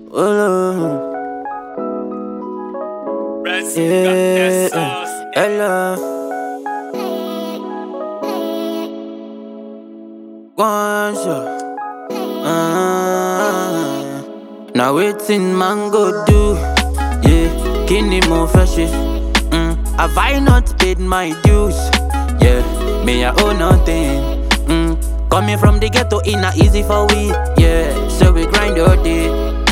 Oh, yeah, hello. One shot. Now waiting man go do. Yeah, kidney more fresh. Have I not paid my dues? Yeah, me I owe nothing. Coming from the ghetto, it not easy for we. Yeah, so we grind all day.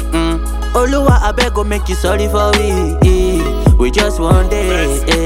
Oluwa, I beg go make you sorry for we. We just one day.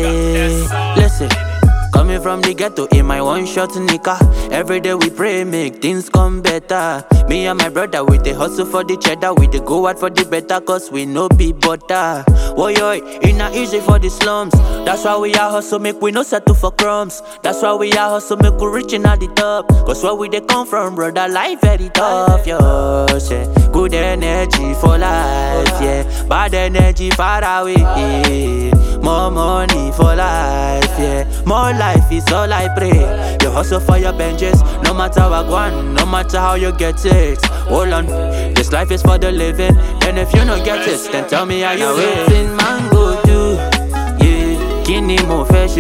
Listen. Coming from the ghetto in my one shot nigga. Every day we pray, make things come better. Me and my brother, we dey hustle for the cheddar. We dey go out for the better, cause we no be butter. Woy, it not easy for the slums. That's why we are hustle, make we no settle for crumbs. That's why we are hustle, make we reaching at the top. Cause where we dey come from, brother, life very tough, yo. Say, good energy for life, yeah. Bad energy far away, yeah. More money for life, yeah. More life is all I pray. You hustle for your benches, no matter what one, no matter how you get it. Hold on, this life is for the living. And if you don't get it, then tell me how you waiting, man go do. Yeah, kidney more fresh.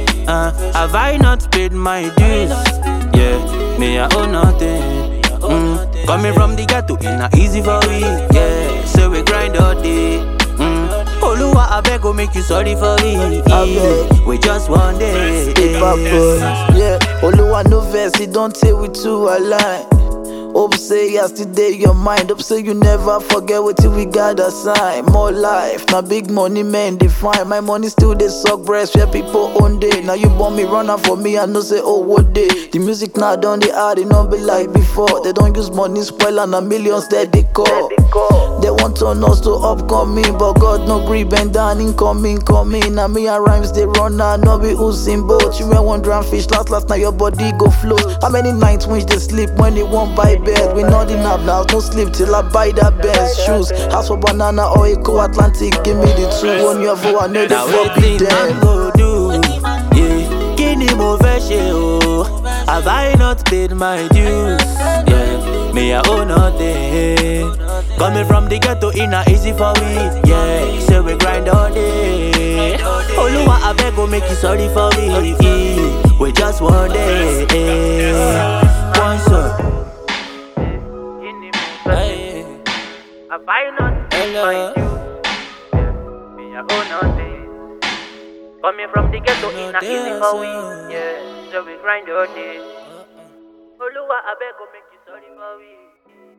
Have I not paid my dues? Yeah, me I owe nothing. Coming from the ghetto, it not easy for we. Yeah, so we grind all day. Oluwa, I beg go make you sorry for me. We just one day. Yeah, Oluwa no verse, he don't say we too align. Hope say yesterday your mind. Hope say you never forget what we got aside. More life, now big money men define. My money still they suck breast where people own day. Now you want me runner for me, I know say oh what day. The music now done the hard, it not be like before. They don't use money spoil and a millions that they call. They want turn us to upcoming, but God no gree bend down incoming. Now me and rhymes they run now, no be Usain Bolt. You went one drum fish last now your body go float. How many nights when they sleep when they won't buy bed? We not in up now, no sleep till I buy that best shoes. House for banana or Eco Atlantic, give me the two. One year for I know the fuck be them. Go do, yeah, kidney more fresh, oh. Have I not paid my dues? Yeah, me I owe nothing. Coming from the ghetto, it not easy for we. Yeah, so we grind all day. Oluwa, I beg go make you sorry for me. We just one day. One shot. Have I not paid my dues? Me I owe nothing. Coming from the ghetto, it not easy for we. Yeah, so we grind all day. Oluwa, I beg go make you sorry for we.